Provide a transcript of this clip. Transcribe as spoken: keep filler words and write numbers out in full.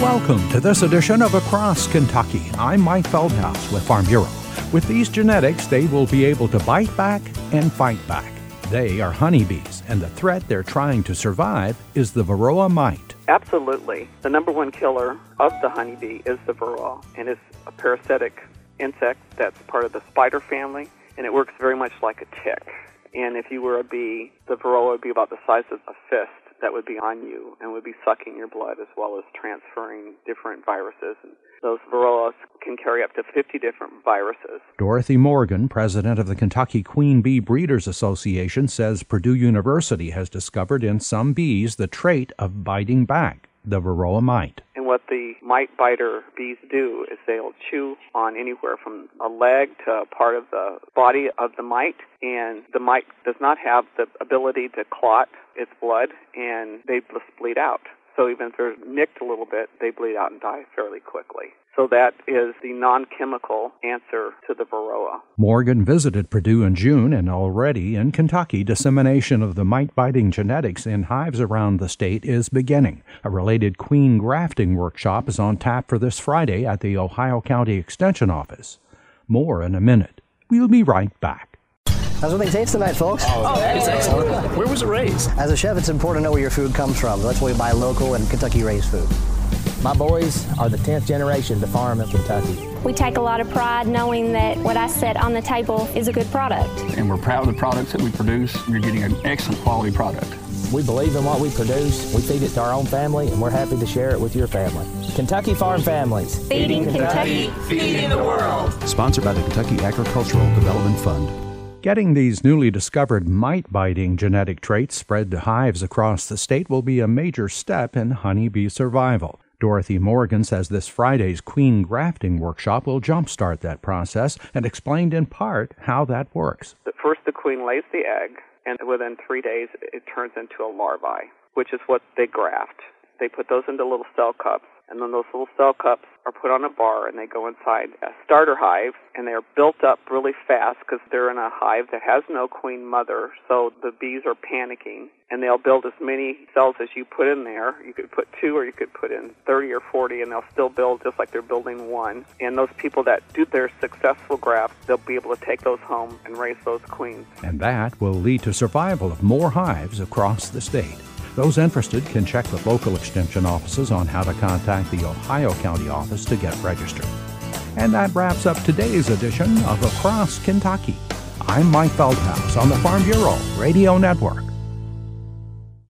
Welcome to this edition of Across Kentucky. I'm Mike Feldhaus with Farm Bureau. With these genetics, they will be able to bite back and fight back. They are honeybees, and the threat they're trying to survive is the Varroa mite. Absolutely. The number one killer of the honeybee is the Varroa, and it's a parasitic insect that's part of the spider family, and it works very much like a tick. And if you were a bee, the Varroa would be about the size of a fist that would be on you and would be sucking your blood as well as transferring different viruses. And those Varroas can carry up to fifty different viruses. Dorothy Morgan, president of the Kentucky Queen Bee Breeders Association, says Purdue University has discovered in some bees the trait of biting back, the Varroa mite. And what the mite biter bees do is they'll chew on anywhere from a leg to a part of the body of the mite, and the mite does not have the ability to clot its blood, and they just bleed out. So even if they're nicked a little bit, they bleed out and die fairly quickly. So that is the non-chemical answer to the Varroa. Morgan visited Purdue in June, and already in Kentucky, dissemination of the mite-biting genetics in hives around the state is beginning. A related queen grafting workshop is on tap for this Friday at the Ohio County Extension Office. More in a minute. We'll be right back. How's everything taste tonight, folks? Oh, it's excellent. Where was it raised? As a chef, it's important to know where your food comes from. That's why we buy local and Kentucky-raised food. My boys are the tenth generation to farm in Kentucky. We take a lot of pride knowing that what I set on the table is a good product. And we're proud of the products that we produce. You're getting an excellent quality product. We believe in what we produce. We feed it to our own family, and we're happy to share it with your family. Kentucky Farm Families. Feeding Kentucky, feeding the world. Sponsored by the Kentucky Agricultural Development Fund. Getting these newly discovered mite-biting genetic traits spread to hives across the state will be a major step in honeybee survival. Dorothy Morgan says this Friday's queen grafting workshop will jumpstart that process and explained in part how that works. First, the queen lays the egg, and within three days, it turns into a larvae, which is what they graft. They put those into little cell cups, and then those little cell cups are put on a bar, and they go inside a starter hive, and they are built up really fast because they're in a hive that has no queen mother, so the bees are panicking, and they'll build as many cells as you put in there. You could put two, or you could put in thirty or forty, and they'll still build just like they're building one. And those people that do their successful grafts, they'll be able to take those home and raise those queens. And that will lead to survival of more hives across the state. Those interested can check with local extension offices on how to contact the Ohio County office to get registered. And that wraps up today's edition of Across Kentucky. I'm Mike Feldhaus on the Farm Bureau Radio Network.